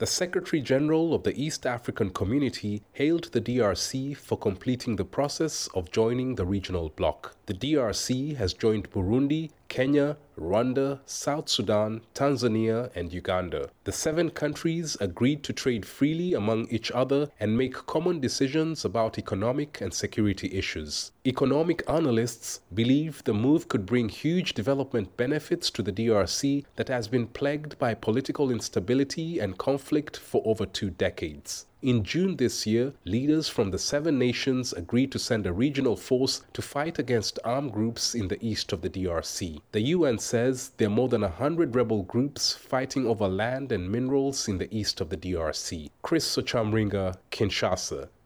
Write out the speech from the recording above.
The Secretary General of the East African Community hailed the DRC for completing the process of joining the regional bloc. The DRC has joined Burundi, Kenya, Rwanda, South Sudan, Tanzania, and Uganda. The 7 countries agreed to trade freely among each other and make common decisions about economic and security issues. Economic analysts believe the move could bring huge development benefits to the DRC that has been plagued by political instability and conflict for over 2 decades. In June this year, leaders from the 7 nations agreed to send a regional force to fight against armed groups in the east of the DRC. The UN says there are more than 100 rebel groups fighting over land and minerals in the east of the DRC. Chris Sochamringa, Kinshasa.